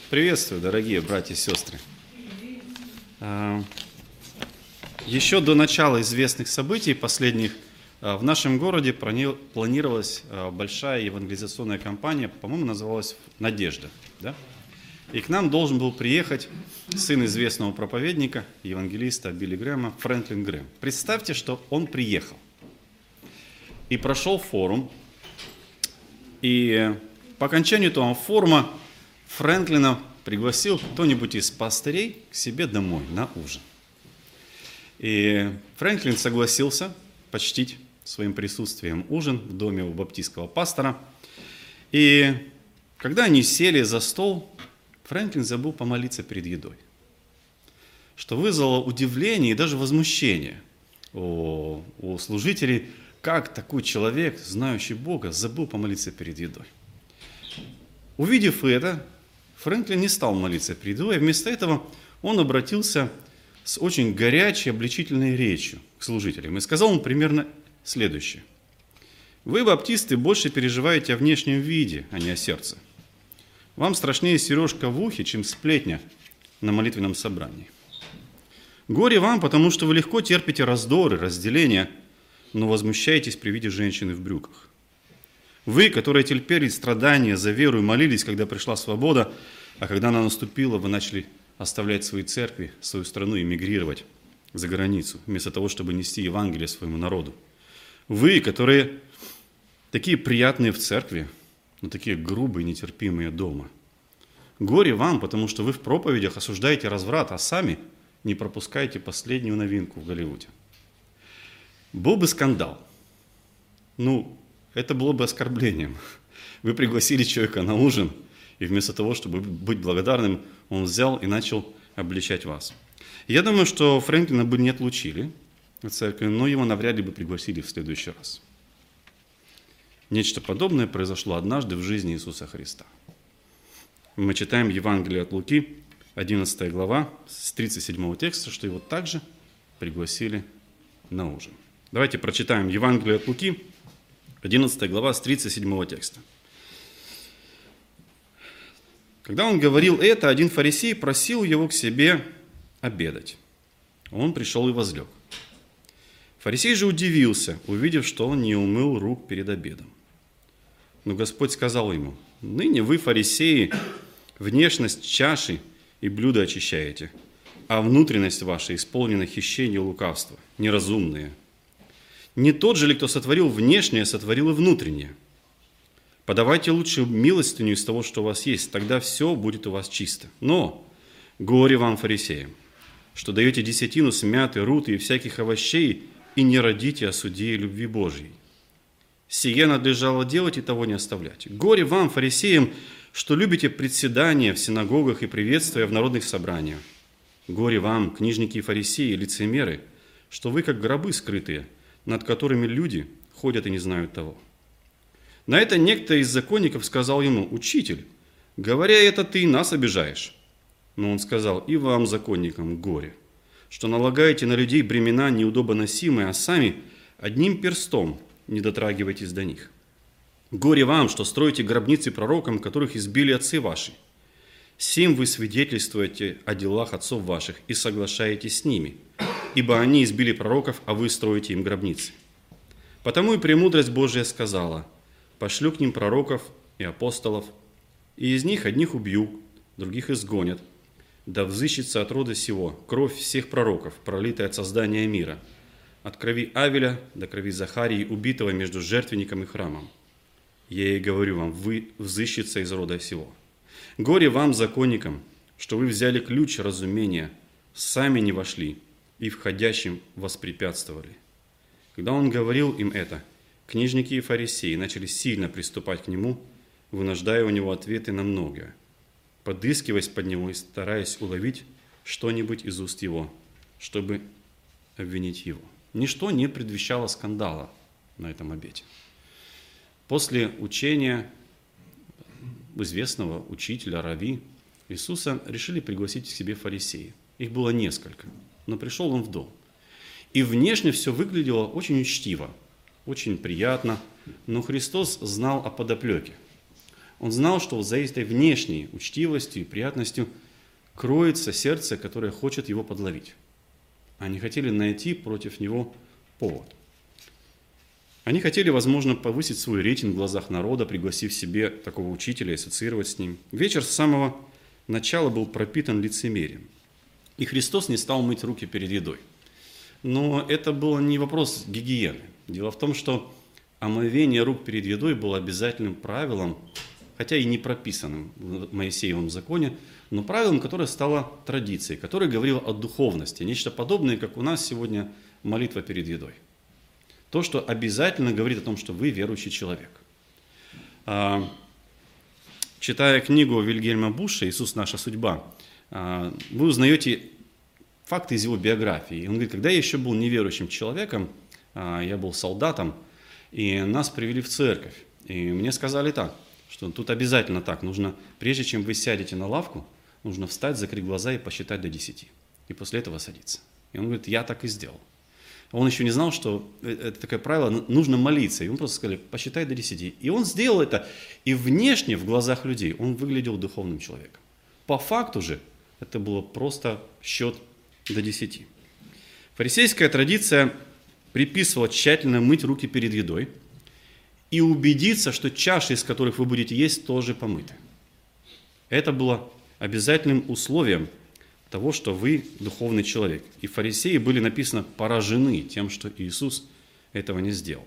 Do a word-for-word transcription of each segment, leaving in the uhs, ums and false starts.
Приветствую, дорогие братья и сестры. Еще до начала известных событий последних в нашем городе планировалась большая евангелизационная кампания, по-моему, называлась «Надежда». Да? И к нам должен был приехать сын известного проповедника, евангелиста Билли Грэма, Фрэнклин Грэм. Представьте, что он приехал и прошел форум, и по окончанию этого форума Фрэнклина пригласил кто-нибудь из пастырей к себе домой на ужин. И Фрэнклин согласился почтить своим присутствием ужин в доме у баптистского пастора. И когда они сели за стол, Фрэнклин забыл помолиться перед едой, что вызвало удивление и даже возмущение у, у служителей, как такой человек, знающий Бога, забыл помолиться перед едой. Увидев это, Фрэнклин не стал молиться перед едой, а вместо этого он обратился с очень горячей, обличительной речью к служителям и сказал им примерно следующее. «Вы, баптисты, больше переживаете о внешнем виде, а не о сердце. Вам страшнее сережка в ухе, чем сплетня на молитвенном собрании. Горе вам, потому что вы легко терпите раздоры, разделения, но возмущаетесь при виде женщины в брюках. Вы, которые терпели страдания за веру и молились, когда пришла свобода, а когда она наступила, вы начали оставлять свои церкви, свою страну и мигрировать за границу, вместо того, чтобы нести Евангелие своему народу. Вы, которые такие приятные в церкви, но такие грубые, нетерпимые дома. Горе вам, потому что вы в проповедях осуждаете разврат, а сами не пропускаете последнюю новинку в Голливуде». Был бы скандал. Ну, это было бы оскорблением. Вы пригласили человека на ужин, и вместо того, чтобы быть благодарным, он взял и начал обличать вас. Я думаю, что Фрэнклина бы не отлучили от церкви, но его навряд ли бы пригласили в следующий раз. Нечто подобное произошло однажды в жизни Иисуса Христа. Мы читаем Евангелие от Луки, одиннадцатая глава, с тридцать седьмого текста, что его также пригласили на ужин. Давайте прочитаем Евангелие от Луки, одиннадцатая глава, с тридцать седьмого текста. Когда он говорил это, один фарисей просил его к себе обедать. Он пришел и возлег. Фарисей же удивился, увидев, что он не умыл рук перед обедом. Но Господь сказал ему: «Ныне вы, фарисеи, внешность чаши и блюда очищаете, а внутренность ваша исполнена хищения и лукавства, неразумные. Не тот же ли, кто сотворил внешнее, сотворил и внутреннее? Подавайте лучше милостыню из того, что у вас есть, тогда все будет у вас чисто. Но горе вам, фарисеям, что даете десятину с мяты, руты и всяких овощей, и не родите о суде и любви Божьей. Сие надлежало делать и того не оставлять. Горе вам, фарисеям, что любите председания в синагогах и приветствия в народных собраниях. Горе вам, книжники и фарисеи, лицемеры, что вы как гробы скрытые, над которыми люди ходят и не знают того». На это некто из законников сказал ему: «Учитель, говоря это, ты и нас обижаешь». Но он сказал: «И вам, законникам, горе, что налагаете на людей бремена неудобоносимые, а сами одним перстом не дотрагиваетесь до них. Горе вам, что строите гробницы пророкам, которых избили отцы ваши. Сим вы свидетельствуете о делах отцов ваших и соглашаетесь с ними, ибо они избили пророков, а вы строите им гробницы. Потому и премудрость Божия сказала: пошлю к ним пророков и апостолов, и из них одних убью, других изгонят, да взыщется от рода сего кровь всех пророков, пролитая от создания мира, от крови Авеля до крови Захарии, убитого между жертвенником и храмом. Я и говорю вам, вы взыщется из рода сего. Горе вам, законникам, что вы взяли ключ разумения, сами не вошли и входящим воспрепятствовали». Когда он говорил им это, книжники и фарисеи начали сильно приступать к нему, вынуждая у него ответы на многое, подыскиваясь под него и стараясь уловить что-нибудь из уст его, чтобы обвинить его. Ничто не предвещало скандала на этом обеде. После учения известного учителя Рави Иисуса решили пригласить к себе фарисеи. Их было несколько, но пришел он в дом. И внешне все выглядело очень учтиво, очень приятно, но Христос знал о подоплеке. Он знал, что за этой внешней учтивостью и приятностью кроется сердце, которое хочет его подловить. Они хотели найти против него повод. Они хотели, возможно, повысить свой рейтинг в глазах народа, пригласив себе такого учителя и ассоциировать с ним. Вечер с самого начала был пропитан лицемерием. И Христос не стал мыть руки перед едой. Но это был не вопрос гигиены. Дело в том, что омовение рук перед едой было обязательным правилом, хотя и не прописанным в Моисеевом законе, но правилом, которое стало традицией, которое говорило о духовности, нечто подобное, как у нас сегодня молитва перед едой. То, что обязательно говорит о том, что вы верующий человек. Читая книгу Вильгельма Буша «Иисус. Наша судьба», вы узнаете факты из его биографии. Он говорит, когда я еще был неверующим человеком, я был солдатом, и нас привели в церковь. И мне сказали так, что тут обязательно так, нужно, прежде чем вы сядете на лавку, нужно встать, закрыть глаза и посчитать до десяти. И после этого садиться. И он говорит, я так и сделал. Он еще не знал, что это такое правило, нужно молиться. И он просто сказали, посчитай до десяти. И он сделал это. И внешне, в глазах людей, он выглядел духовным человеком. По факту же, это было просто счет до десяти. Фарисейская традиция приписывала тщательно мыть руки перед едой и убедиться, что чаши, из которых вы будете есть, тоже помыты. Это было обязательным условием того, что вы духовный человек. И фарисеи были, написано, поражены тем, что Иисус этого не сделал.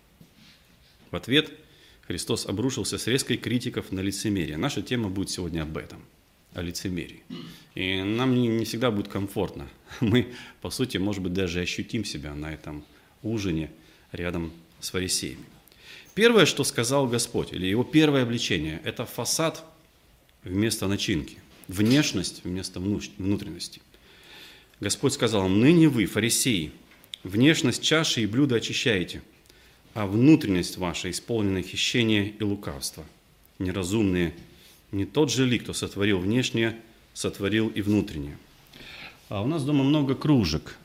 В ответ Христос обрушился с резкой критикой на лицемерие. Наша тема будет сегодня об этом, о лицемерии. И нам не, не всегда будет комфортно. Мы, по сути, может быть, даже ощутим себя на этом ужине рядом с фарисеями. Первое, что сказал Господь, или его первое обличение, это фасад вместо начинки, внешность вместо внутренности. Господь сказал, ныне вы, фарисеи, внешность чаши и блюда очищаете, а внутренность ваша исполнена хищения и лукавства. Неразумные, не тот же ли, кто сотворил внешнее, сотворил и внутреннее. А у нас дома много кружек,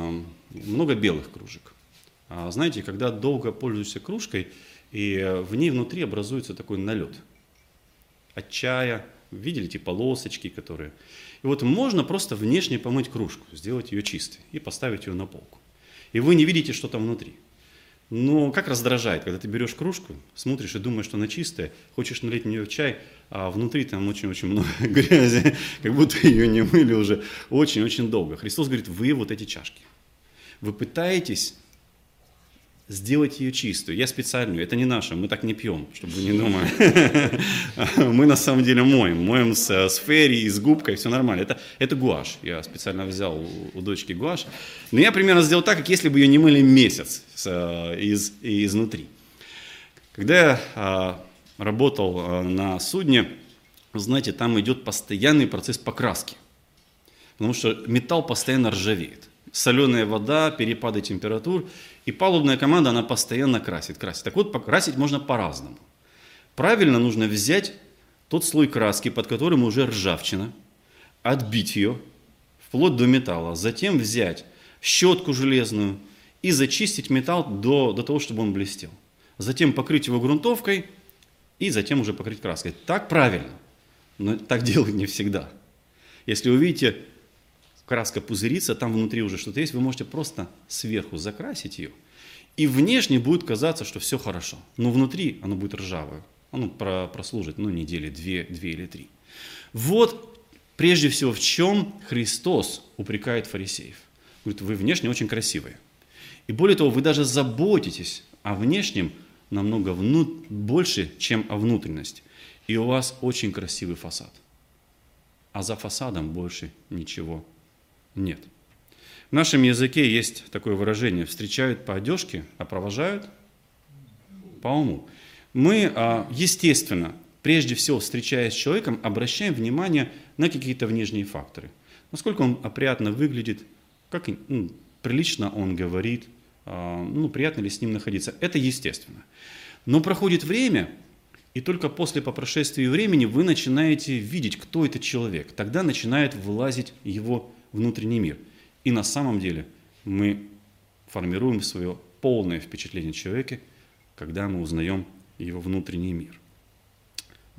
много белых кружек. Знаете, когда долго пользуешься кружкой, и в ней внутри образуется такой налет от чая. Видели эти полосочки, которые... И вот можно просто внешне помыть кружку, сделать ее чистой и поставить ее на полку. И вы не видите, что там внутри. Но как раздражает, когда ты берешь кружку, смотришь и думаешь, что она чистая, хочешь налить в нее чай, а внутри там очень-очень много грязи, как будто ее не мыли уже очень-очень долго. Христос говорит, вы вот эти чашки. Вы пытаетесь сделать ее чистую. Я специальную, это не наше, мы так не пьем, чтобы вы не думали. Мы на самом деле моем, моем с, с ферри, с губкой, все нормально. Это, это гуашь, я специально взял у, у дочки гуашь. Но я примерно сделал так, как если бы ее не мыли месяц с, из, изнутри. Когда я а, работал а, на судне, знаете, там идет постоянный процесс покраски. Потому что металл постоянно ржавеет. Соленая вода, перепады температур, и палубная команда, она постоянно красит, красит. Так вот, покрасить можно по-разному. Правильно нужно взять тот слой краски, под которым уже ржавчина, отбить ее вплоть до металла, затем взять щетку железную и зачистить металл до, до того, чтобы он блестел. Затем покрыть его грунтовкой и затем уже покрыть краской. Так правильно, но так делают не всегда. Если вы видите, краска пузырится, там внутри уже что-то есть, вы можете просто сверху закрасить ее, и внешне будет казаться, что все хорошо, но внутри оно будет ржавое, оно прослужит, ну, недели две, две или три. Вот, прежде всего, в чем Христос упрекает фарисеев. Говорит, вы внешне очень красивые, и более того, вы даже заботитесь о внешнем намного вну... больше, чем о внутренности, и у вас очень красивый фасад, а за фасадом больше ничего нет. В нашем языке есть такое выражение: встречают по одежке, а провожают по уму. Мы, естественно, прежде всего, встречаясь с человеком, обращаем внимание на какие-то внешние факторы. Насколько он опрятно выглядит, как ну, прилично он говорит, ну, приятно ли с ним находиться. Это естественно. Но проходит время, и только после, по прошествии времени, вы начинаете видеть, кто этот человек. Тогда начинает вылазить его внутренний мир. И на самом деле мы формируем свое полное впечатление о человеке, когда мы узнаем его внутренний мир.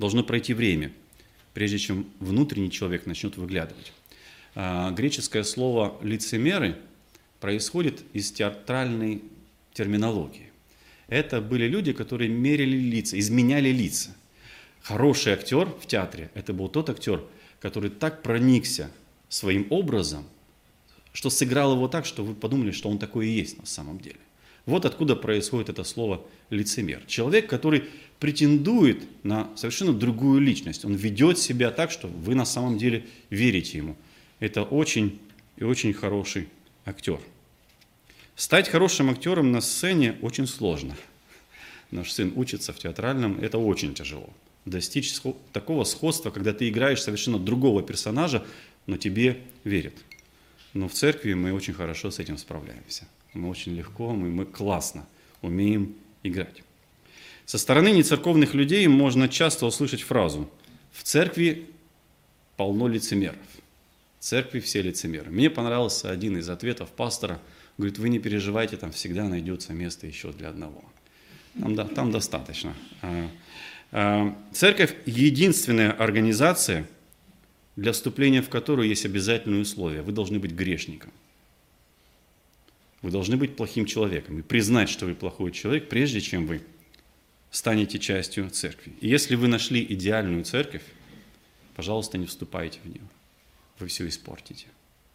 Должно пройти время, прежде чем внутренний человек начнет выглядывать. Греческое слово «лицемеры» происходит из театральной терминологии. Это были люди, которые мерили лица, изменяли лица. Хороший актер в театре – это был тот актер, который так проникся своим образом, что сыграл его так, что вы подумали, что он такой и есть на самом деле. Вот откуда происходит это слово «лицемер». Человек, который претендует на совершенно другую личность. Он ведет себя так, что вы на самом деле верите ему. Это очень и очень хороший актер. Стать хорошим актером на сцене очень сложно. Наш сын учится в театральном, это очень тяжело. Достичь такого сходства, когда ты играешь совершенно другого персонажа, но тебе верят. Но в церкви мы очень хорошо с этим справляемся. Мы очень легко, мы, мы классно умеем играть. Со стороны нецерковных людей можно часто услышать фразу: в церкви полно лицемеров. В церкви все лицемеры. Мне понравился один из ответов пастора. Говорит: вы не переживайте, там всегда найдется место еще для одного. Там, да, там достаточно. Церковь – единственная организация, для вступления в которую есть обязательные условия. Вы должны быть грешником. Вы должны быть плохим человеком и признать, что вы плохой человек, прежде чем вы станете частью церкви. И если вы нашли идеальную церковь, пожалуйста, не вступайте в нее. Вы все испортите.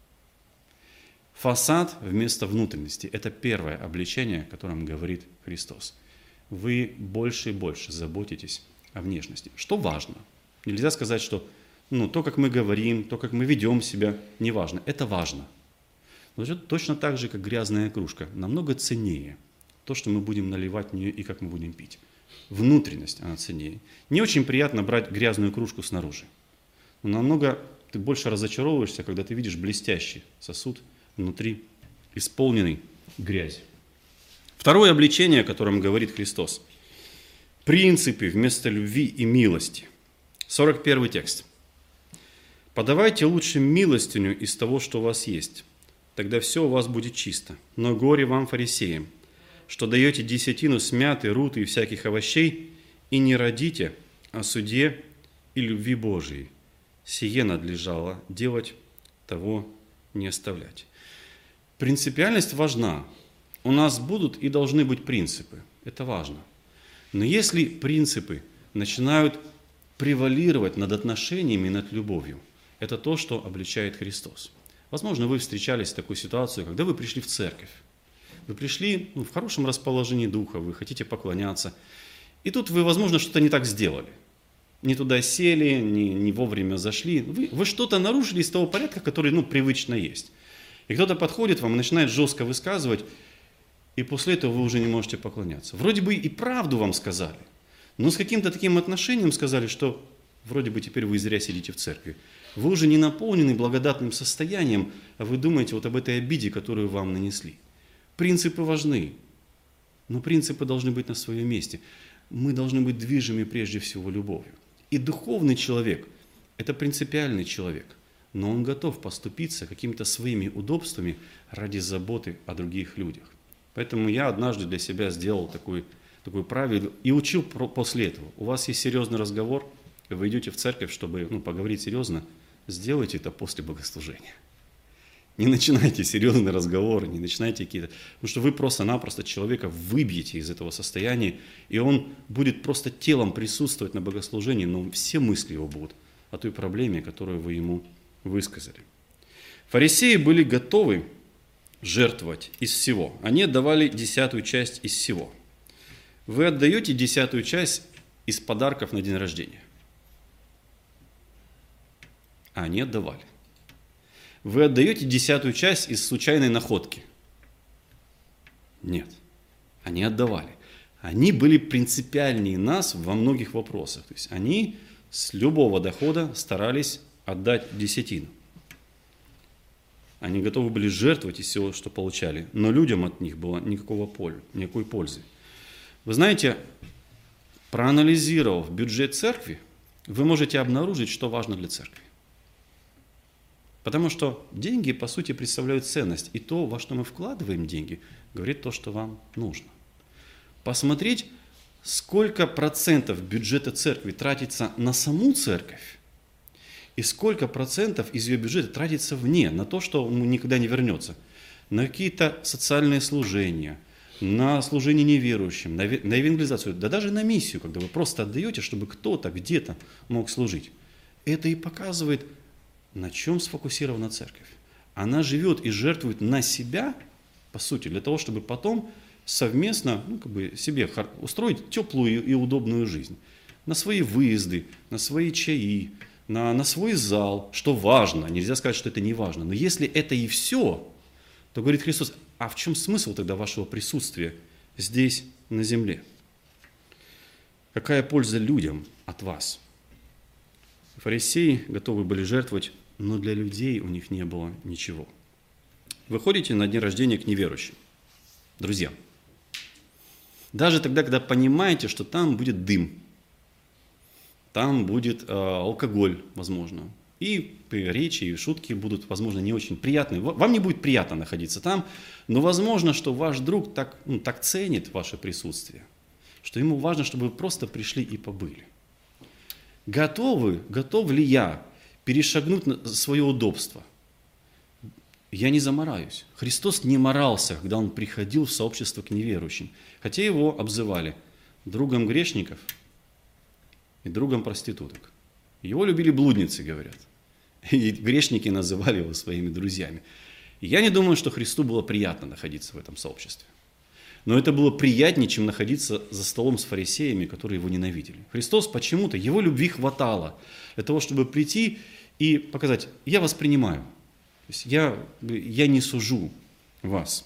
Фасад вместо внутренности – это первое обличение, о котором говорит Христос. Вы больше и больше заботитесь о внешности. Что важно? Нельзя сказать, что ну, то, как мы говорим, то, как мы ведем себя, не важно. Это важно. Но это точно так же, как грязная кружка. Намного ценнее то, что мы будем наливать в нее и как мы будем пить. Внутренность, она ценнее. Не очень приятно брать грязную кружку снаружи. Но намного ты больше разочаровываешься, когда ты видишь блестящий сосуд внутри, исполненный грязью. Второе обличение, о котором говорит Христос. Принципы вместо любви и милости. сорок первый текст. «Подавайте лучше милостыню из того, что у вас есть, тогда все у вас будет чисто. Но горе вам, фарисеям, что даете десятину с мяты, руты и всяких овощей, и не родите о суде и любви Божией. Сие надлежало делать, того не оставлять». Принципиальность важна. У нас будут и должны быть принципы. Это важно. Но если принципы начинают превалировать над отношениями, над любовью, это то, что обличает Христос. Возможно, вы встречались с такой ситуацией, когда вы пришли в церковь. Вы пришли ну, в хорошем расположении духа, вы хотите поклоняться. И тут вы, возможно, что-то не так сделали. Не туда сели, не, не вовремя зашли. Вы, вы что-то нарушили из того порядка, который ну, привычно есть. И кто-то подходит вам и начинает жестко высказывать, и после этого вы уже не можете поклоняться. Вроде бы и правду вам сказали, но с каким-то таким отношением сказали, что вроде бы теперь вы зря сидите в церкви. Вы уже не наполнены благодатным состоянием, а вы думаете вот об этой обиде, которую вам нанесли. Принципы важны, но принципы должны быть на своем месте. Мы должны быть движимы прежде всего любовью. И духовный человек – это принципиальный человек, но он готов поступиться какими-то своими удобствами ради заботы о других людях. Поэтому я однажды для себя сделал такую, такую правило и учил про, после этого. У вас есть серьезный разговор, вы идете в церковь, чтобы ну, поговорить серьезно, сделайте это после богослужения. Не начинайте серьезный разговор, не начинайте какие-то... Потому что вы просто-напросто человека выбьете из этого состояния, и он будет просто телом присутствовать на богослужении, но все мысли его будут о той проблеме, которую вы ему высказали. Фарисеи были готовы жертвовать из всего. Они отдавали десятую часть из всего. Вы отдаете десятую часть из подарков на день рождения. А они отдавали. Вы отдаете десятую часть из случайной находки. Нет. Они отдавали. Они были принципиальнее нас во многих вопросах. То есть они с любого дохода старались отдать десятину. Они готовы были жертвовать из всего, что получали, но людям от них было никакого пользы, никакой пользы. Вы знаете, проанализировав бюджет церкви, вы можете обнаружить, что важно для церкви. Потому что деньги, по сути, представляют ценность, и то, во что мы вкладываем деньги, говорит то, что вам нужно. Посмотреть, сколько процентов бюджета церкви тратится на саму церковь, и сколько процентов из ее бюджета тратится вне, на то, что ему никогда не вернется, на какие-то социальные служения, на служение неверующим, на евангелизацию, да даже на миссию, когда вы просто отдаете, чтобы кто-то где-то мог служить. Это и показывает, на чем сфокусирована церковь. Она живет и жертвует на себя, по сути, для того, чтобы потом совместно ну, как бы себе устроить теплую и удобную жизнь. На свои выезды, на свои чаи, на, на свой зал, что важно. Нельзя сказать, что это не важно. Но если это и все, то, говорит Христос, а в чем смысл тогда вашего присутствия здесь, на земле? Какая польза людям от вас? Фарисеи готовы были жертвовать, но для людей у них не было ничего. Вы ходите на день рождения к неверующим. Друзья, даже тогда, когда понимаете, что там будет дым, там будет э, алкоголь, возможно, и речи, и шутки будут, возможно, не очень приятные. Вам не будет приятно находиться там, но возможно, что ваш друг так, ну, так ценит ваше присутствие, что ему важно, чтобы вы просто пришли и побыли. Готовы, готов ли я перешагнуть на свое удобство? Я не замораюсь. Христос не морался, когда Он приходил в сообщество к неверующим, хотя Его обзывали другом грешников и другом проституток. Его любили блудницы, говорят. И грешники называли Его своими друзьями. И я не думаю, что Христу было приятно находиться в этом сообществе. Но это было приятнее, чем находиться за столом с фарисеями, которые Его ненавидели. Христос почему-то, Его любви хватало для того, чтобы прийти и показать, я вас принимаю. То есть я, я не сужу вас.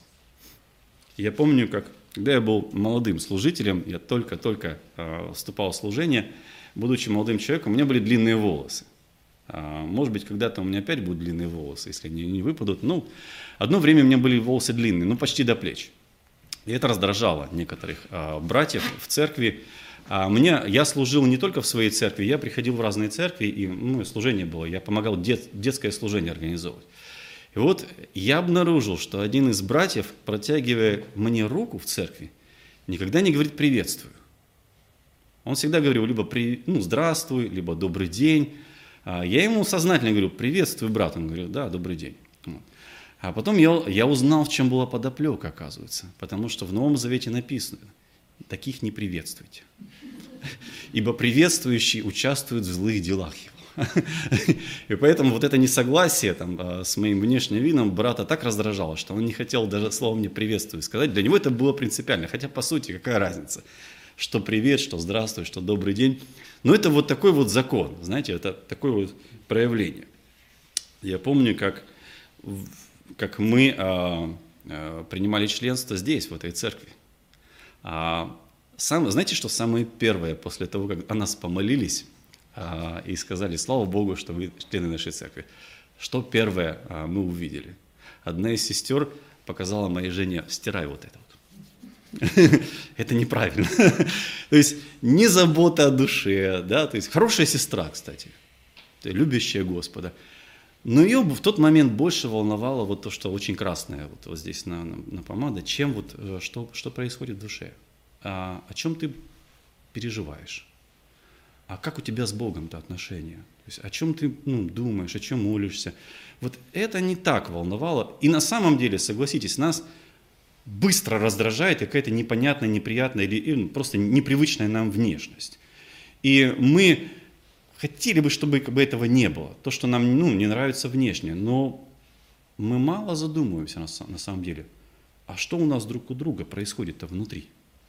Я помню, как, когда я был молодым служителем, я только-только э, вступал в служение, будучи молодым человеком, у меня были длинные волосы. А, может быть, когда-то у меня опять будут длинные волосы, если они не выпадут. Ну, одно время у меня были волосы длинные, ну, почти до плеч. И это раздражало некоторых а, братьев в церкви. А мне, я служил не только в своей церкви, я приходил в разные церкви, и ну, служение было, я помогал дет, детское служение организовывать. И вот я обнаружил, что один из братьев, протягивая мне руку в церкви, никогда не говорит «приветствую». Он всегда говорил либо при, ну, «здравствуй», либо «добрый день». Я ему сознательно говорю «приветствую, брат». Он говорит «да, добрый день». А потом я, я узнал, в чем была подоплека, оказывается. Потому что в Новом Завете написано «таких не приветствуйте». Ибо приветствующий участвует в злых делах его. И поэтому вот это несогласие там, с моим внешним видом брата так раздражало, что он не хотел даже словом «мне приветствую» сказать. Для него это было принципиально. Хотя, по сути, какая разница? Что привет, что здравствуй, что добрый день. Но это вот такой вот закон, знаете, это такое вот проявление. Я помню, как, как мы а, а, принимали членство здесь, в этой церкви. А, сам, знаете, что самое первое, после того, как о нас помолились а, и сказали, слава Богу, что вы члены нашей церкви, что первое а, мы увидели? Одна из сестер показала моей жене, стирай вот это. Это неправильно. То есть не забота о душе, да, то есть хорошая сестра, кстати, любящая Господа. Но ее в тот момент больше волновало вот то, что очень красное вот, вот здесь на, на, на помаде, чем вот что, что происходит в душе. А, о чем ты переживаешь? А как у тебя с Богом-то отношения? То есть о чем ты ну, думаешь, о чем молишься? Вот это не так волновало. И на самом деле, согласитесь, нас быстро раздражает какая-то непонятная, неприятная или, или просто непривычная нам внешность. И мы хотели бы, чтобы как бы этого не было. То, что нам ну, не нравится внешне. Но мы мало задумываемся на, на самом деле. А что у нас друг у друга происходит-то внутри?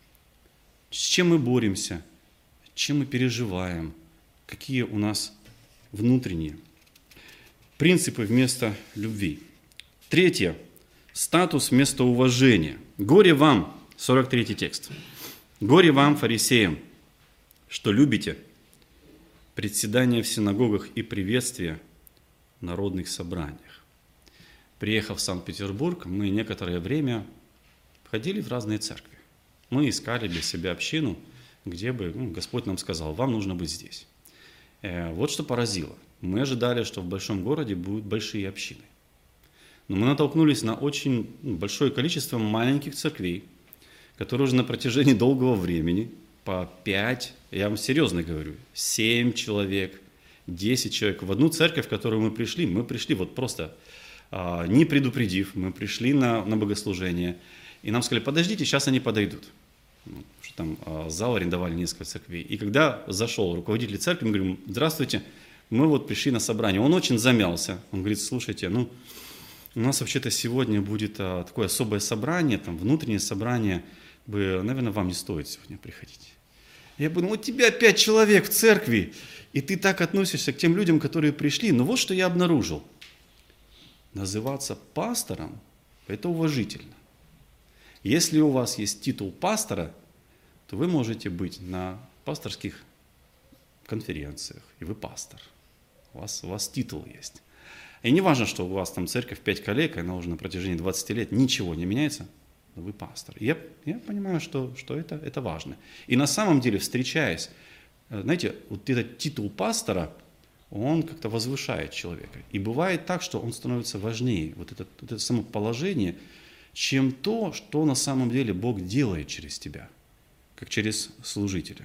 С чем мы боремся? Чем мы переживаем? Какие у нас внутренние принципы вместо любви? Третье. Статус вместо уважения. Горе вам, сорок третий текст. Горе вам, фарисеям, что любите председание в синагогах и приветствие в народных собраниях. Приехав в Санкт-Петербург, мы некоторое время ходили в разные церкви. Мы искали для себя общину, где бы ну, Господь нам сказал, вам нужно быть здесь. Э, вот что поразило. Мы ожидали, что в большом городе будут большие общины. Но мы натолкнулись на очень большое количество маленьких церквей, которые уже на протяжении долгого времени по пять, я вам серьезно говорю, семь человек, десять человек. В одну церковь, в которую мы пришли, мы пришли вот просто, а, не предупредив, мы пришли на, на богослужение, и нам сказали, подождите, сейчас они подойдут. Ну, что там а, зал арендовали несколько церквей. И когда зашел руководитель церкви, мы говорим, здравствуйте, мы вот пришли на собрание. Он очень замялся, он говорит, слушайте, ну, у нас вообще-то сегодня будет а, такое особое собрание, там, внутреннее собрание, бы, наверное, вам не стоит сегодня приходить. Я бы, ну, у тебя пять человек в церкви, и ты так относишься к тем людям, которые пришли. Но вот что я обнаружил. Называться пастором – это уважительно. Если у вас есть титул пастора, то вы можете быть на пасторских конференциях, и вы пастор. У вас, у вас титул есть. И не важно, что у вас там церковь пять коллег, и она уже на протяжении двадцати лет, ничего не меняется, но вы пастор. Я, я понимаю, что, что это, это важно. И на самом деле, встречаясь, знаете, вот этот титул пастора, он как-то возвышает человека. И бывает так, что он становится важнее, вот это, вот это само положение, чем то, что на самом деле Бог делает через тебя, как через служителя.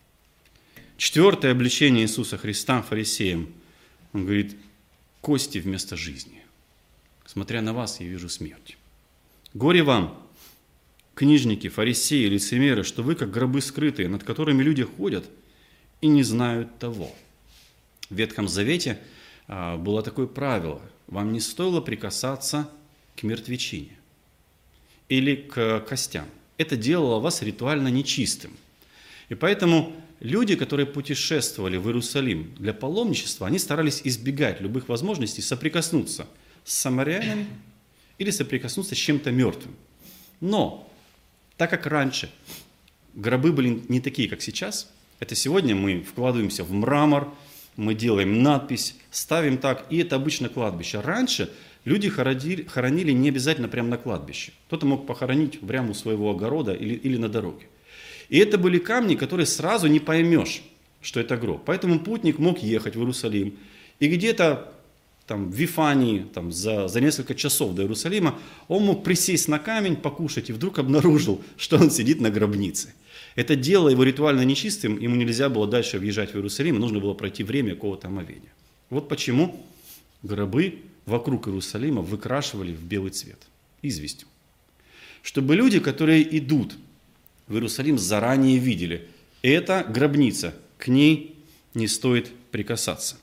Четвертое обличение Иисуса Христа фарисеям. Он говорит, кости вместо жизни. Смотря на вас, я вижу смерть. Горе вам, книжники, фарисеи, лицемеры, что вы, как гробы скрытые, над которыми люди ходят и не знают того. В Ветхом Завете а, было такое правило. Вам не стоило прикасаться к мертвечине или к костям. Это делало вас ритуально нечистым. И поэтому люди, которые путешествовали в Иерусалим для паломничества, они старались избегать любых возможностей соприкоснуться с самарянами или соприкоснуться с чем-то мертвым. Но, так как раньше гробы были не такие, как сейчас, это сегодня мы вкладываемся в мрамор, мы делаем надпись, ставим так, и это обычно кладбище. Раньше люди хоронили, хоронили не обязательно прямо на кладбище. Кто-то мог похоронить прямо у своего огорода или, или на дороге. И это были камни, которые сразу не поймешь, что это гроб. Поэтому путник мог ехать в Иерусалим, и где-то там, в Вифании там, за, за несколько часов до Иерусалима он мог присесть на камень, покушать, и вдруг обнаружил, что он сидит на гробнице. Это делало его ритуально нечистым, ему нельзя было дальше въезжать в Иерусалим, нужно было пройти время какого-то омовения. Вот почему гробы вокруг Иерусалима выкрашивали в белый цвет, известью. Чтобы люди, которые идут в Иерусалим, заранее видели, это гробница, к ней не стоит прикасаться.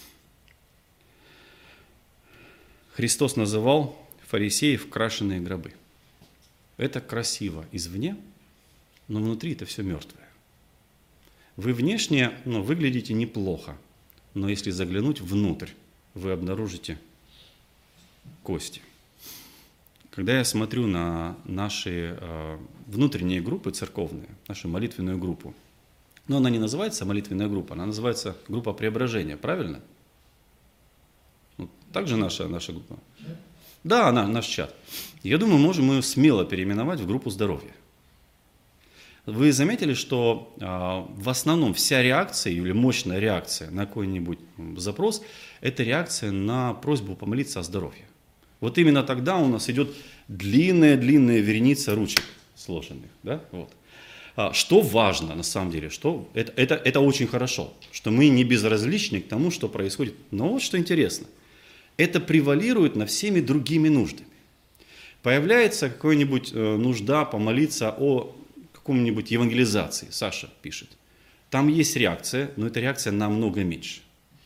Христос называл фарисеев крашеные гробы. Это красиво извне, но внутри это все мертвое. Вы внешне ну, выглядите неплохо, но если заглянуть внутрь, вы обнаружите кости. Когда я смотрю на наши э, внутренние группы церковные, нашу молитвенную группу, но она не называется молитвенная группа, она называется группа преображения, правильно? Ну, так же наша, наша группа? Да, она, наш чат. Я думаю, можем ее смело переименовать в группу здоровья. Вы заметили, что э, в основном вся реакция или мощная реакция на какой-нибудь запрос – это реакция на просьбу помолиться о здоровье. Вот именно тогда у нас идет длинная-длинная вереница ручек сложенных. Да? Вот. А, что важно на самом деле, что это, это, это очень хорошо, что мы не безразличны к тому, что происходит. Но вот что интересно, это превалирует над всеми другими нуждами. Появляется какая-нибудь э, нужда помолиться о каком-нибудь евангелизации, Саша пишет. Там есть реакция, но эта реакция намного меньше.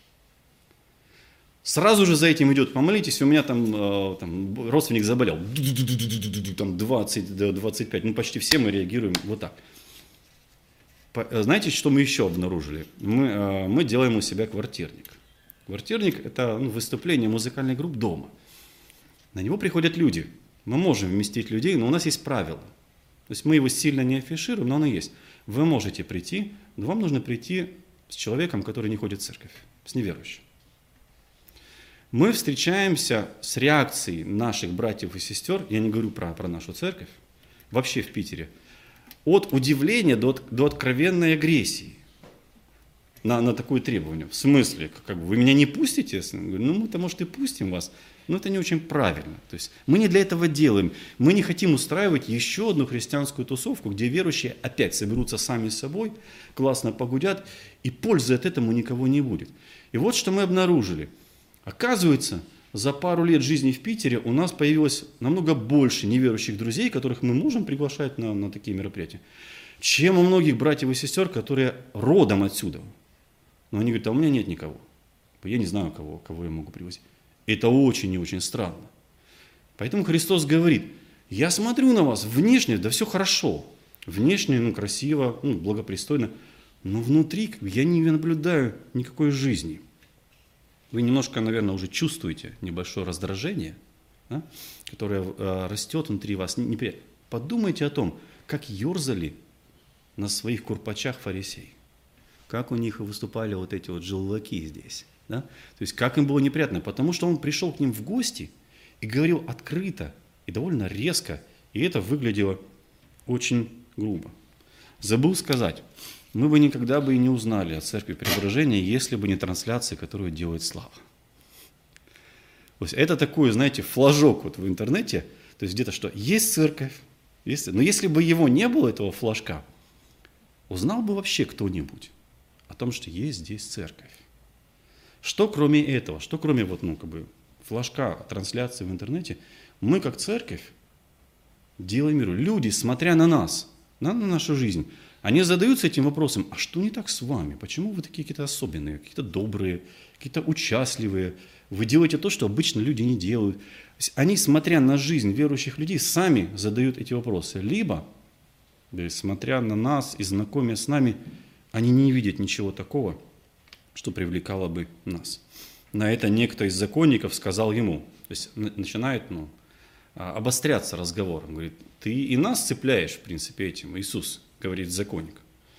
Сразу же за этим идет, помолитесь, у меня там, э, там родственник заболел, там двадцать двадцать пять, ну почти все мы реагируем вот так. Знаете, что мы еще обнаружили? Мы, э, мы делаем у себя квартирник. Квартирник – это ну, выступление музыкальных групп дома. На него приходят люди. Мы можем вместить людей, но у нас есть правило. То есть мы его сильно не афишируем, но оно есть. Вы можете прийти, но вам нужно прийти с человеком, который не ходит в церковь, с неверующим. Мы встречаемся с реакцией наших братьев и сестер, я не говорю про, про нашу церковь, вообще в Питере, от удивления до, до откровенной агрессии. на, на такое требование. В смысле, как бы, вы меня не пустите? Я говорю, ну, мы-то, может, и пустим вас, но это не очень правильно. То есть мы не для этого делаем. Мы не хотим устраивать еще одну христианскую тусовку, где верующие опять соберутся сами с собой, классно погудят, и пользы от этого никого не будет. И вот что мы обнаружили. Оказывается, за пару лет жизни в Питере у нас появилось намного больше неверующих друзей, которых мы можем приглашать на, на такие мероприятия, чем у многих братьев и сестер, которые родом отсюда. Но они говорят, а у меня нет никого. Я не знаю, кого, кого я могу привозить. Это очень и очень странно. Поэтому Христос говорит, я смотрю на вас, внешне, да все хорошо. Внешне, ну, красиво, ну, благопристойно. Но внутри как бы, я не наблюдаю никакой жизни. Вы немножко, наверное, уже чувствуете небольшое раздражение, да, которое э, растет внутри вас. Не, не, подумайте о том, как ерзали на своих курпачах фарисеи. Как у них выступали вот эти вот желваки здесь. Да? То есть, как им было неприятно. Потому что он пришел к ним в гости и говорил открыто и довольно резко. И это выглядело очень грубо. Забыл сказать, мы бы никогда бы и не узнали о Церкви Преображения, если бы не трансляции, которую делает Слава. То есть, это такой, знаете, флажок вот в интернете. То есть, где-то что, есть церковь. Есть, но если бы его не было, этого флажка, узнал бы вообще кто-нибудь о том, что есть здесь церковь. Что кроме этого, что кроме вот, ну, как бы, флажка трансляции в интернете, мы как церковь делаем миру. Люди, смотря на нас, на, на нашу жизнь, они задаются этим вопросом, а что не так с вами? Почему вы такие какие-то особенные, какие-то добрые, какие-то участливые? Вы делаете то, что обычно люди не делают. Они, смотря на жизнь верующих людей, сами задают эти вопросы. Либо, смотря на нас и знакомясь с нами, они не видят ничего такого, что привлекало бы нас. На это некто из законников сказал ему, то есть начинает ну, обостряться разговор. Он говорит, ты и нас цепляешь, в принципе, этим, Иисус, говорит законник.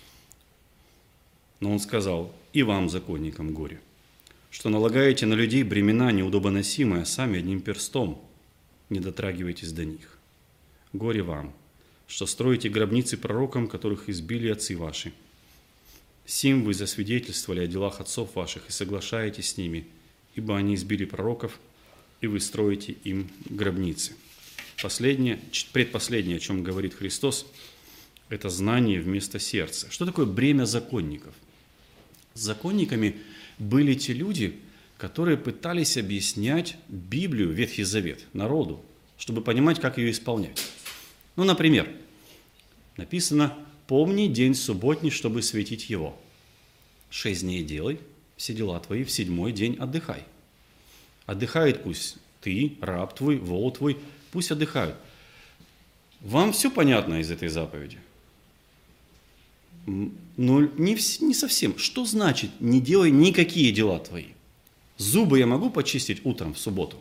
Но он сказал, и вам, законникам, горе, что налагаете на людей бремена неудобоносимые, а сами одним перстом не дотрагиваетесь до них. Горе вам, что строите гробницы пророкам, которых избили отцы ваши. Сим вы засвидетельствовали о делах отцов ваших и соглашаетесь с ними, ибо они избили пророков, и вы строите им гробницы. Последнее, предпоследнее, о чем говорит Христос, это знание вместо сердца. Что такое бремя законников? Законниками были те люди, которые пытались объяснять Библию, Ветхий Завет, народу, чтобы понимать, как ее исполнять. Ну, например, написано «Помни день субботний, чтобы светить его. Шесть дней делай все дела твои, в седьмой день отдыхай». Отдыхает пусть ты, раб твой, вол твой, пусть отдыхают. Вам все понятно из этой заповеди? Ну, не, не совсем. Что значит «не делай никакие дела твои»? Зубы я могу почистить утром в субботу?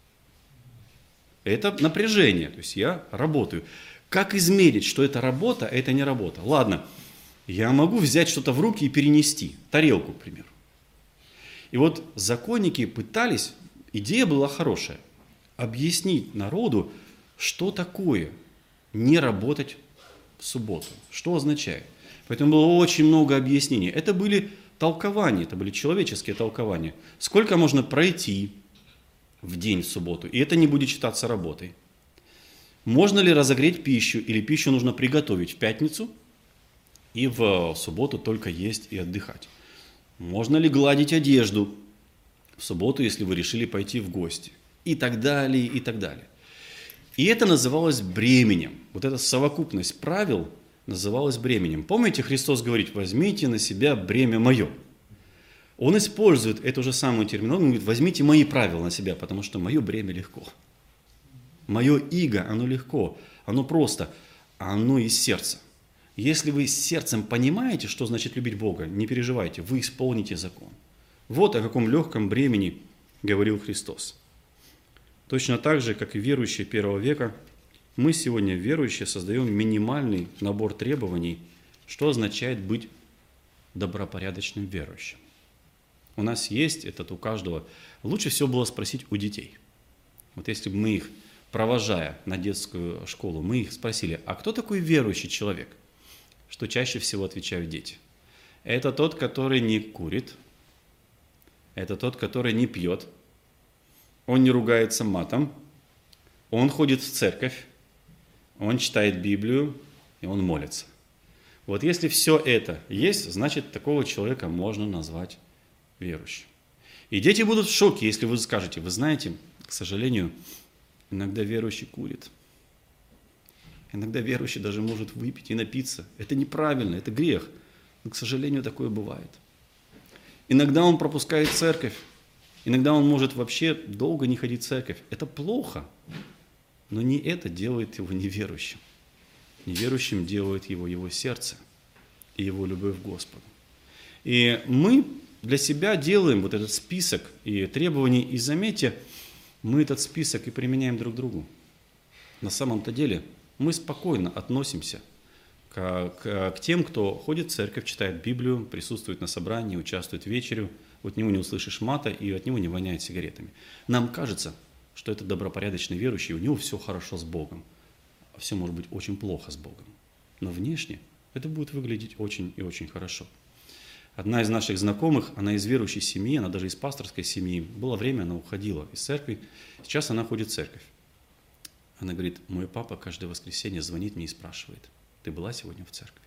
Это напряжение, то есть я работаю. Как измерить, что это работа, а это не работа? Ладно, я могу взять что-то в руки и перенести, тарелку, к примеру. И вот законники пытались, идея была хорошая, объяснить народу, что такое не работать в субботу, что означает. Поэтому было очень много объяснений. Это были толкования, это были человеческие толкования. Сколько можно пройти в день в субботу, и это не будет считаться работой. Можно ли разогреть пищу, или пищу нужно приготовить в пятницу и в субботу только есть и отдыхать? Можно ли гладить одежду в субботу, если вы решили пойти в гости? И так далее, и так далее. И это называлось бременем. Вот эта совокупность правил называлась бременем. Помните, Христос говорит, возьмите на себя бремя мое. Он использует эту же самую терминологию, он говорит, возьмите мои правила на себя, потому что мое бремя легко. Мое иго, оно легко, оно просто, оно из сердца. Если вы сердцем понимаете, что значит любить Бога, не переживайте, вы исполните закон. Вот о каком легком бремени говорил Христос. Точно так же, как и верующие первого века, мы сегодня, верующие, создаем минимальный набор требований, что означает быть добропорядочным верующим. У нас есть этот у каждого. Лучше всего было спросить у детей. Вот если бы мы их, провожая на детскую школу, мы их спросили, а кто такой верующий человек? Что чаще всего отвечают дети. Это тот, который не курит, это тот, который не пьет, он не ругается матом, он ходит в церковь, он читает Библию и он молится. Вот если все это есть, значит, такого человека можно назвать верующим. И дети будут в шоке, если вы скажете: вы знаете, к сожалению, иногда верующий курит. Иногда верующий даже может выпить и напиться. Это неправильно, это грех. Но, к сожалению, такое бывает. Иногда он пропускает церковь. Иногда он может вообще долго не ходить в церковь. Это плохо. Но не это делает его неверующим. Неверующим делает его его сердце и его любовь к Господу. И мы для себя делаем вот этот список и требований. И заметьте, мы этот список и применяем друг к другу. На самом-то деле мы спокойно относимся к, к, к тем, кто ходит в церковь, читает Библию, присутствует на собрании, участвует в вечерю. От него не услышишь мата, и от него не воняет сигаретами. Нам кажется, что это добропорядочный верующий, у него все хорошо с Богом. А все может быть очень плохо с Богом. Но внешне это будет выглядеть очень и очень хорошо. Одна из наших знакомых, она из верующей семьи, она даже из пасторской семьи. Было время, она уходила из церкви, сейчас она ходит в церковь. Она говорит: мой папа каждое воскресенье звонит мне и спрашивает: ты была сегодня в церкви?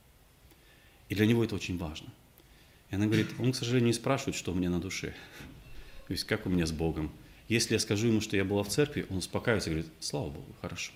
И для него это очень важно. И она говорит: он, к сожалению, не спрашивает, что у меня на душе. То есть, как у меня с Богом. Если я скажу ему, что я была в церкви, он успокаивается и говорит: слава Богу, хорошо.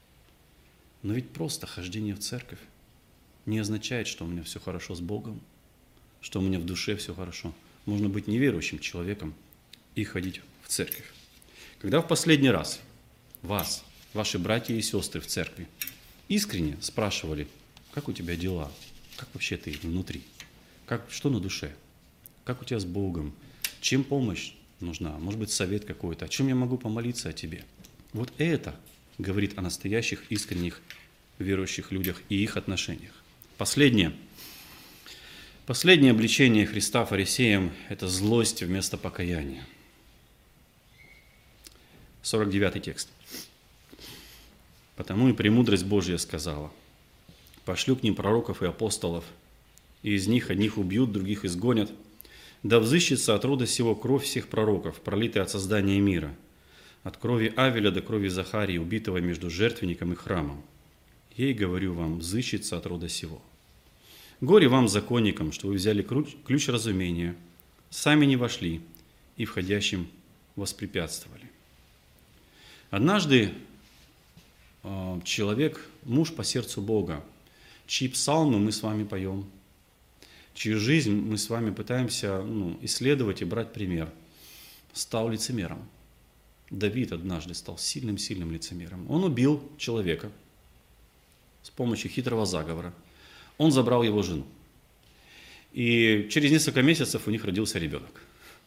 Но ведь просто хождение в церковь не означает, что у меня все хорошо с Богом, что у меня в душе все хорошо. Можно быть неверующим человеком и ходить в церковь. Когда в последний раз вас, ваши братья и сестры в церкви искренне спрашивали: как у тебя дела, как вообще ты внутри, как, что на душе, как у тебя с Богом, чем помощь нужна, может быть, совет какой-то, о чем я могу помолиться о тебе. Вот это говорит о настоящих, искренних, верующих людях и их отношениях. Последнее. Последнее обличение Христа фарисеям – это злость вместо покаяния. сорок девятый текст. «Потому и премудрость Божья сказала: пошлю к ним пророков и апостолов, и из них одних убьют, других изгонят. Да взыщется от рода сего кровь всех пророков, пролитая от создания мира, от крови Авеля до крови Захарии, убитого между жертвенником и храмом. Ей, говорю вам, взыщется от рода сего. Горе вам, законникам, что вы взяли ключ, ключ разумения, сами не вошли и входящим воспрепятствовали». Однажды э, человек, муж по сердцу Бога, чьи псалмы мы с вами поем, чью жизнь мы с вами пытаемся ну, исследовать и брать пример, стал лицемером. Давид однажды стал сильным-сильным лицемером. Он убил человека с помощью хитрого заговора. Он забрал его жену. И через несколько месяцев у них родился ребенок.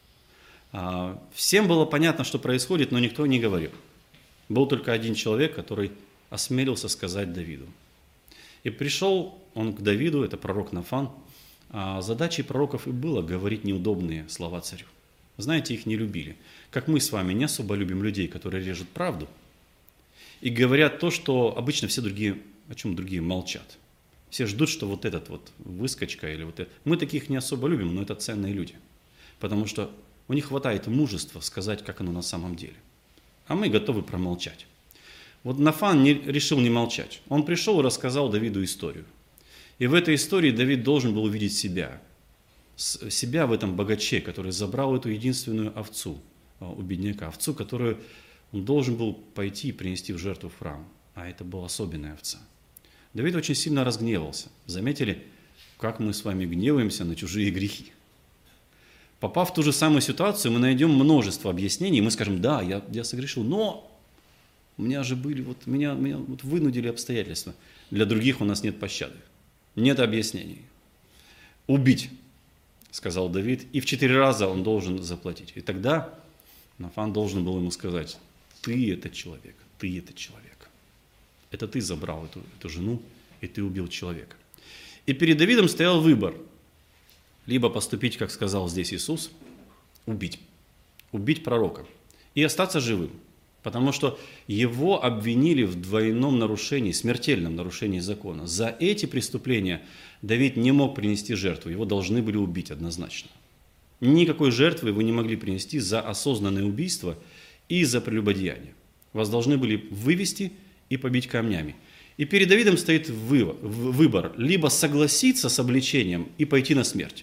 Всем было понятно, что происходит, но никто не говорил. Был только один человек, который осмелился сказать Давиду. И пришел он к Давиду, это пророк Нафан. А задачей пророков и было говорить неудобные слова царю. Знаете, их не любили. Как мы с вами не особо любим людей, которые режут правду и говорят то, что обычно все другие, о чем другие молчат. Все ждут, что вот этот вот выскочка или вот это. Мы таких не особо любим, но это ценные люди. Потому что у них хватает мужества сказать, как оно на самом деле. А мы готовы промолчать. Вот Нафан не, решил не молчать. Он пришел и рассказал Давиду историю. И в этой истории Давид должен был увидеть себя. Себя в этом богаче, который забрал эту единственную овцу у бедняка. Овцу, которую он должен был пойти и принести в жертву в храм. А это была особенная овца. Давид очень сильно разгневался. Заметили, как мы с вами гневаемся на чужие грехи? Попав в ту же самую ситуацию, мы найдем множество объяснений. Мы скажем: да, я, я согрешил, но у меня же были, вот меня, меня вот вынудили обстоятельства. Для других у нас нет пощады. Нет объяснений. Убить, сказал Давид, и в четыре раза он должен заплатить. И тогда Нафан должен был ему сказать: ты этот человек, ты этот человек. Это ты забрал эту, эту жену, и ты убил человека. И перед Давидом стоял выбор. Либо поступить, как сказал здесь Иисус, убить. Убить пророка и остаться живым. Потому что его обвинили в двойном нарушении, смертельном нарушении закона. За эти преступления Давид не мог принести жертву, его должны были убить однозначно. Никакой жертвы вы не могли принести за осознанное убийство и за прелюбодеяние. Вас должны были вывести и побить камнями. И перед Давидом стоит выбор: либо согласиться с обличением и пойти на смерть,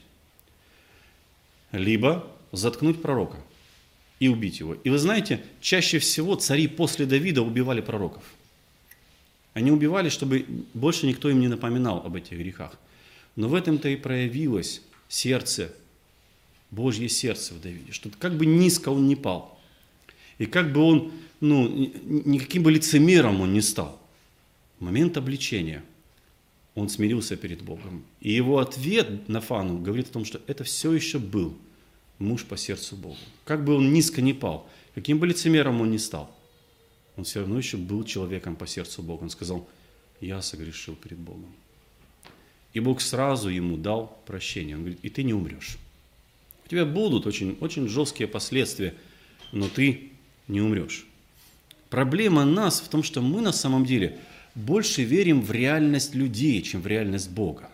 либо заткнуть пророка и убить его. И вы знаете, чаще всего цари после Давида убивали пророков. Они убивали, чтобы больше никто им не напоминал об этих грехах. Но в этом-то и проявилось сердце, Божье сердце в Давиде, что как бы низко он не пал, и как бы он, ну, никаким бы лицемером он не стал. В момент обличения он смирился перед Богом. И его ответ Нафану говорит о том, что это все еще был муж по сердцу Богу. Как бы он низко не пал, каким бы лицемером он ни стал, он все равно еще был человеком по сердцу Бога. Он сказал: я согрешил перед Богом. И Бог сразу ему дал прощение. Он говорит: и ты не умрешь. У тебя будут очень, очень жесткие последствия, но ты не умрешь. Проблема нас в том, что мы на самом деле больше верим в реальность людей, чем в реальность Бога.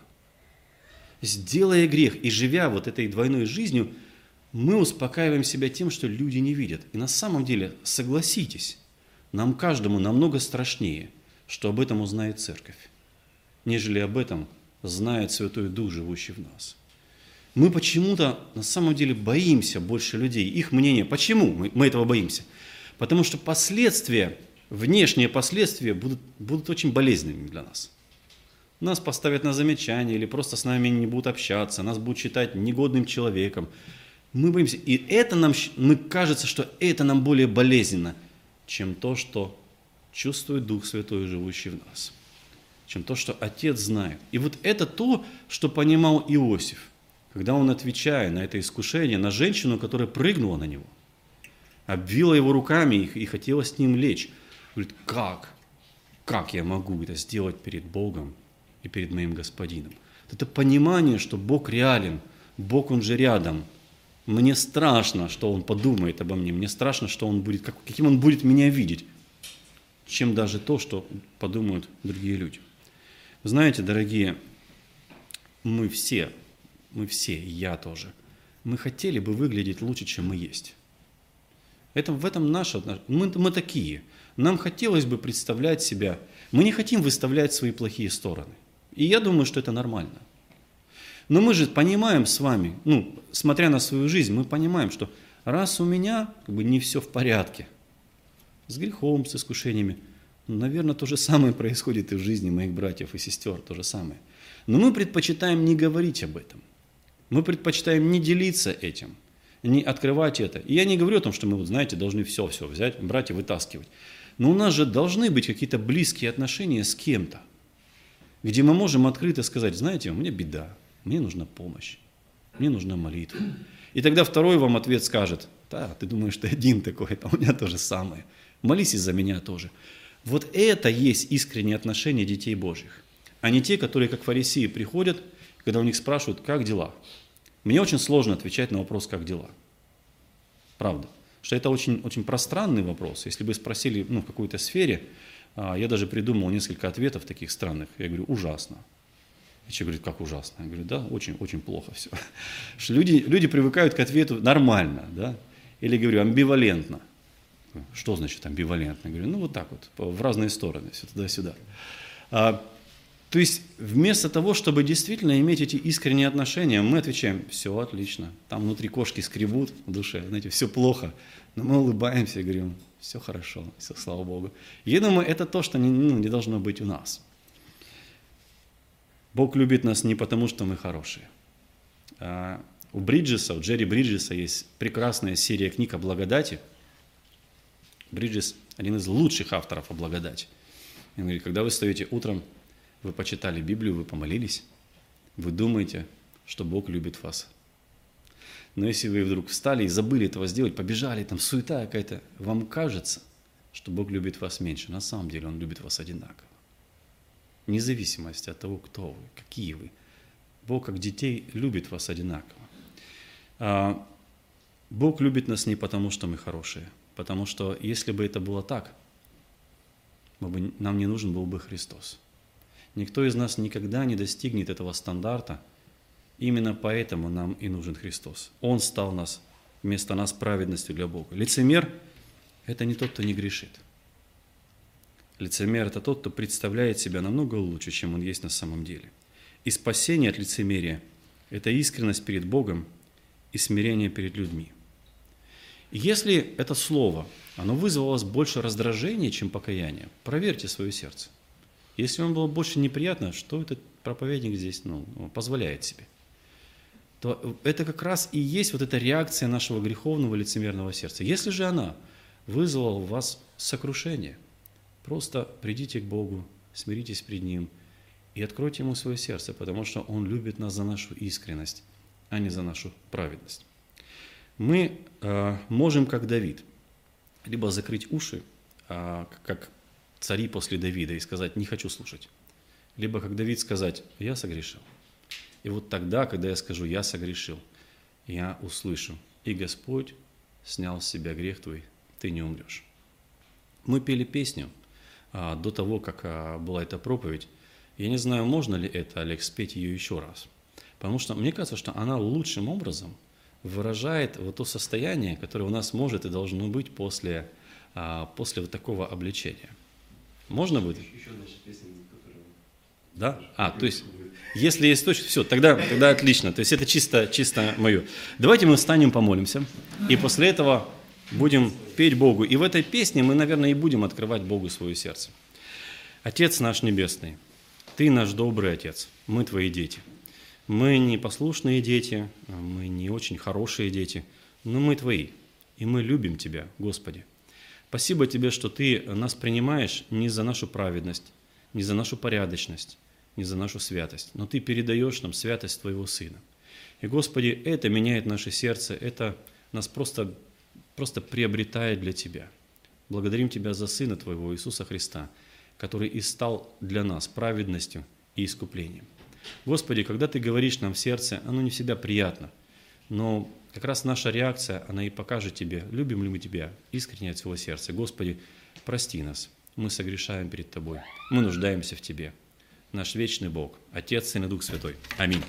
Делая грех и живя вот этой двойной жизнью, мы успокаиваем себя тем, что люди не видят. И на самом деле, согласитесь, нам каждому намного страшнее, что об этом узнает церковь, нежели об этом знает Святой Дух, живущий в нас. Мы почему-то на самом деле боимся больше людей, их мнения. Почему мы, мы этого боимся? Потому что последствия, внешние последствия будут, будут очень болезненными для нас. Нас поставят на замечание или просто с нами не будут общаться, нас будут считать негодным человеком. Мы боимся. И это нам, мы кажется, что это нам более болезненно, чем то, что чувствует Дух Святой, живущий в нас. Чем то, что Отец знает. И вот это то, что понимал Иосиф, когда он, отвечая на это искушение, на женщину, которая прыгнула на него, обвила его руками и, и хотела с ним лечь. Говорит: как? Как я могу это сделать перед Богом и перед моим Господином? Это понимание, что Бог реален, Бог, Он же рядом. Мне страшно, что Он подумает обо мне, мне страшно, что Он будет, как, каким Он будет меня видеть, чем даже то, что подумают другие люди. Вы знаете, дорогие, мы все, мы все, и я тоже, мы хотели бы выглядеть лучше, чем мы есть. Это, в этом наше отношение. Мы, мы такие. Нам хотелось бы представлять себя. Мы не хотим выставлять свои плохие стороны. И я думаю, что это нормально. Но мы же понимаем с вами, ну, смотря на свою жизнь, мы понимаем, что раз у меня как бы не все в порядке, с грехом, с искушениями, ну, наверное, то же самое происходит и в жизни моих братьев и сестер, то же самое. Но мы предпочитаем не говорить об этом. Мы предпочитаем не делиться этим, не открывать это. И я не говорю о том, что мы, вот, знаете, должны все-все взять, брать и вытаскивать. Но у нас же должны быть какие-то близкие отношения с кем-то, где мы можем открыто сказать: знаете, у меня беда, мне нужна помощь, мне нужна молитва. И тогда второй вам ответ скажет: да, ты думаешь, ты один такой, а у меня то же самое. Молись из-за меня тоже. Вот это есть искренние отношения детей Божьих, а не те, которые, как фарисеи, приходят, когда у них спрашивают: как дела? Мне очень сложно отвечать на вопрос «как дела?». Правда. Что это очень, очень пространный вопрос. Если бы спросили, ну, в какой-то сфере, я даже придумал несколько ответов таких странных. Я говорю: ужасно. И человек говорит: как ужасно? Я говорю: да, очень, очень плохо все. Что люди, люди привыкают к ответу нормально, да? Или говорю: амбивалентно. Что значит амбивалентно? Я говорю: ну вот так вот, в разные стороны, все туда-сюда. А, то есть вместо того, чтобы действительно иметь эти искренние отношения, мы отвечаем: все отлично, там внутри кошки скребут в душе, знаете, все плохо, но мы улыбаемся и говорим: все хорошо, все, слава Богу. Я думаю, это то, что не, ну, не должно быть у нас. Бог любит нас не потому, что мы хорошие. А у Бриджеса, у Джерри Бриджеса есть прекрасная серия книг о благодати. Бриджес – один из лучших авторов о благодати. Он говорит: когда вы встаете утром, вы почитали Библию, вы помолились, вы думаете, что Бог любит вас. Но если вы вдруг встали и забыли этого сделать, побежали, там суета какая-то, вам кажется, что Бог любит вас меньше. На самом деле Он любит вас одинаково. Вне зависимости от того, кто вы, какие вы. Бог, как детей, любит вас одинаково. Бог любит нас не потому, что мы хорошие, потому что если бы это было так, мы бы, нам не нужен был бы Христос. Никто из нас никогда не достигнет этого стандарта, именно поэтому нам и нужен Христос. Он стал нас, вместо нас праведностью для Бога. Лицемер – это не тот, кто не грешит. Лицемер – это тот, кто представляет себя намного лучше, чем он есть на самом деле. И спасение от лицемерия – это искренность перед Богом и смирение перед людьми. И если это слово, оно вызвало у вас больше раздражения, чем покаяния, проверьте свое сердце. Если вам было больше неприятно, что этот проповедник здесь ну, позволяет себе, то это как раз и есть вот эта реакция нашего греховного лицемерного сердца. Если же она вызвала у вас сокрушение, просто придите к Богу, смиритесь пред Ним и откройте Ему свое сердце, потому что Он любит нас за нашу искренность, а не за нашу праведность. Мы э, можем, как Давид, либо закрыть уши, э, как цари после Давида, и сказать «не хочу слушать», либо как Давид сказать «я согрешил». И вот тогда, когда я скажу «я согрешил», я услышу «и Господь снял с себя грех твой, ты не умрешь». Мы пели песню а, до того, как а, была эта проповедь. Я не знаю, можно ли это, Олег, спеть ее еще раз. Потому что мне кажется, что она лучшим образом выражает вот то состояние, которое у нас может и должно быть после, а, после вот такого обличения. Можно будет? Еще наша песня, которая... Да? А, то есть, если есть точка, все, тогда, тогда отлично. То есть, это чисто, чисто мое. Давайте мы встанем, помолимся, и после этого будем петь Богу. И в этой песне мы, наверное, и будем открывать Богу свое сердце. Отец наш Небесный, Ты наш добрый Отец, мы Твои дети. Мы не послушные дети, мы не очень хорошие дети, но мы Твои, и мы любим Тебя, Господи. Спасибо Тебе, что Ты нас принимаешь не за нашу праведность, не за нашу порядочность, не за нашу святость, но Ты передаешь нам святость Твоего Сына. И, Господи, это меняет наше сердце, это нас просто, просто приобретает для Тебя. Благодарим Тебя за Сына Твоего, Иисуса Христа, который и стал для нас праведностью и искуплением. Господи, когда Ты говоришь нам в сердце, оно не всегда приятно, но как раз наша реакция, она и покажет Тебе, любим ли мы Тебя искренне от всего сердца. Господи, прости нас, мы согрешаем перед Тобой, мы нуждаемся в Тебе. Наш вечный Бог, Отец, Сын и Дух Святой. Аминь.